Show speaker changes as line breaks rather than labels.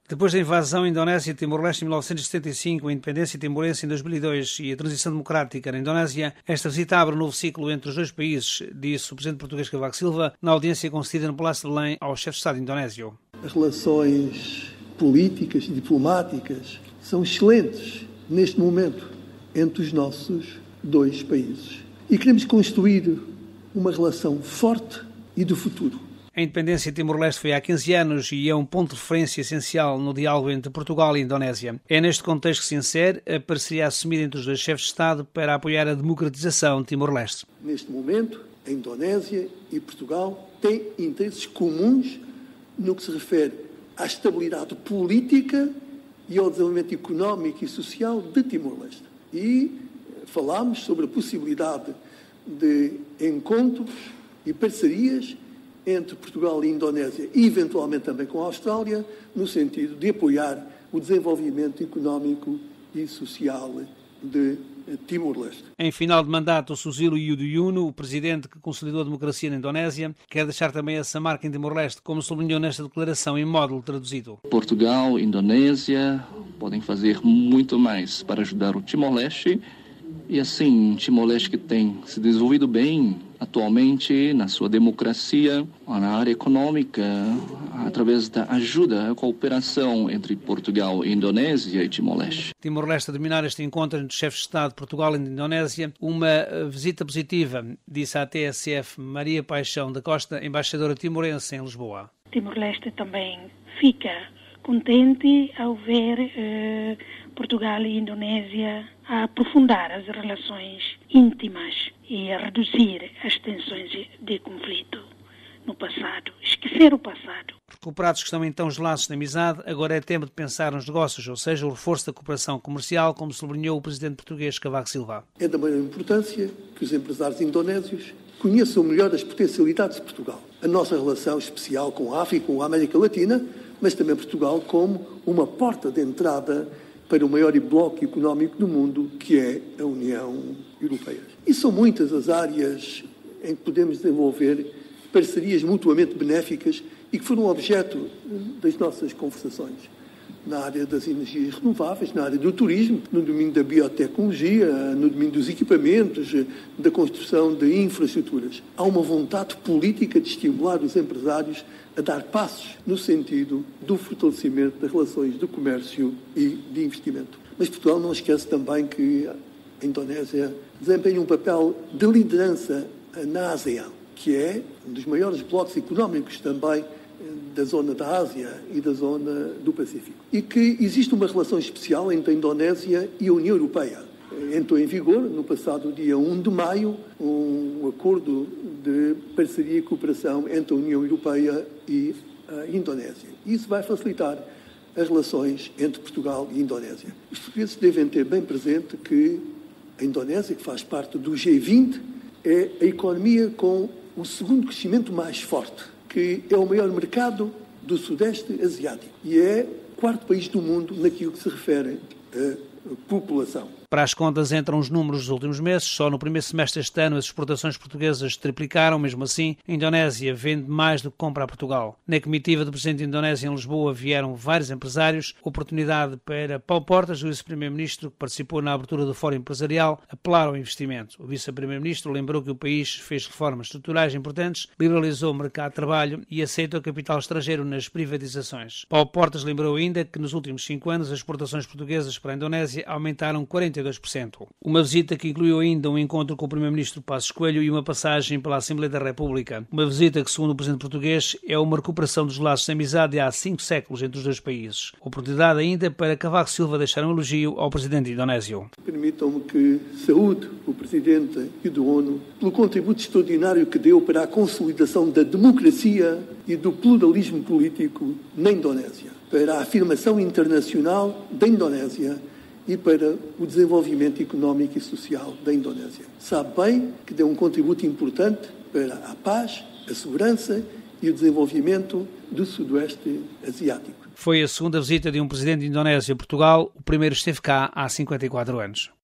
Depois da invasão à Indonésia e Timor-Leste em 1975, a independência timorense em 2002 e a transição democrática na Indonésia, esta visita abre um novo ciclo entre os dois países, disse o presidente português Cavaco Silva na audiência concedida no Palácio de Belém ao chefe de Estado indonésio.
As relações políticas e diplomáticas são excelentes neste momento entre os nossos dois países. E queremos construir uma relação forte e do futuro.
A independência de Timor-Leste foi há 15 anos e é um ponto de referência essencial no diálogo entre Portugal e Indonésia. É neste contexto que se insere a parceria assumida entre os dois chefes de Estado para apoiar a democratização de Timor-Leste.
Neste momento, a Indonésia e Portugal têm interesses comuns no que se refere à estabilidade política e ao desenvolvimento económico e social de Timor-Leste. E falámos sobre a possibilidade de encontros e parcerias entre Portugal e Indonésia e, eventualmente, também com a Austrália, no sentido de apoiar o desenvolvimento económico e social de Timor-Leste.
Em final de mandato, Susilo Yudhoyono, o presidente que consolidou a democracia na Indonésia, quer deixar também essa marca em Timor-Leste, como sublinhou nesta declaração em módulo traduzido.
Portugal e Indonésia podem fazer muito mais para ajudar o Timor-Leste e, assim, Timor-Leste que tem se desenvolvido bem atualmente na sua democracia, na área econômica, através da ajuda, a cooperação entre Portugal e Indonésia e Timor-Leste.
Timor-Leste a dominar este encontro entre os chefes de Estado de Portugal e Indonésia, uma visita positiva, disse à TSF Maria Paixão da Costa, embaixadora timorense em Lisboa.
Timor-Leste também fica contente ao ver Portugal e Indonésia a aprofundar as relações íntimas e a reduzir as tensões de conflito no passado, esquecer o passado.
Recuperados que estão então os laços de amizade, agora é tempo de pensar nos negócios, ou seja, o reforço da cooperação comercial, como sublinhou o presidente português Cavaco Silva.
É da maior importância que os empresários indonésios conheçam melhor as potencialidades de Portugal. A nossa relação especial com a África e com a América Latina, mas também Portugal como uma porta de entrada para o maior bloco económico do mundo, que é a União Europeia. E são muitas as áreas em que podemos desenvolver parcerias mutuamente benéficas e que foram objeto das nossas conversações. Na área das energias renováveis, na área do turismo, no domínio da biotecnologia, no domínio dos equipamentos, da construção de infraestruturas. Há uma vontade política de estimular os empresários a dar passos no sentido do fortalecimento das relações de comércio e de investimento. Mas Portugal não esquece também que a Indonésia desempenha um papel de liderança na ASEAN, que é um dos maiores blocos económicos também da zona da Ásia e da zona do Pacífico. E que existe uma relação especial entre a Indonésia e a União Europeia. Entrou em vigor, no passado dia 1 de maio, um acordo de parceria e cooperação entre a União Europeia e a Indonésia. Isso vai facilitar as relações entre Portugal e a Indonésia. Os portugueses devem ter bem presente que a Indonésia, que faz parte do G20, é a economia com o segundo crescimento mais forte, que é o maior mercado do Sudeste Asiático e é o quarto país do mundo naquilo que se refere à população.
Para as contas entram os números dos últimos meses. Só no primeiro semestre deste ano as exportações portuguesas triplicaram. Mesmo assim, a Indonésia vende mais do que compra a Portugal. Na comitiva do presidente da Indonésia em Lisboa vieram vários empresários. Oportunidade para Paulo Portas, o vice-primeiro-ministro, que participou na abertura do Fórum Empresarial, apelar ao investimento. O vice-primeiro-ministro lembrou que o país fez reformas estruturais importantes, liberalizou o mercado de trabalho e aceitou o capital estrangeiro nas privatizações. Paulo Portas lembrou ainda que nos últimos 5 anos as exportações portuguesas para a Indonésia aumentaram 42%. Uma visita que incluiu ainda um encontro com o primeiro-ministro Passos Coelho e uma passagem pela Assembleia da República. Uma visita que, segundo o presidente português, é uma recuperação dos laços de amizade há 5 séculos entre os dois países. Oportunidade ainda para Cavaco Silva deixar um elogio ao presidente indonésio.
Permitam-me que saúde o presidente Yudhoyono pelo contributo extraordinário que deu para a consolidação da democracia e do pluralismo político na Indonésia, para a afirmação internacional da Indonésia e para o desenvolvimento económico e social da Indonésia. Sabe bem que deu um contributo importante para a paz, a segurança e o desenvolvimento do Sudoeste Asiático.
Foi a segunda visita de um presidente de Indonésia a Portugal. O primeiro esteve cá há 54 anos.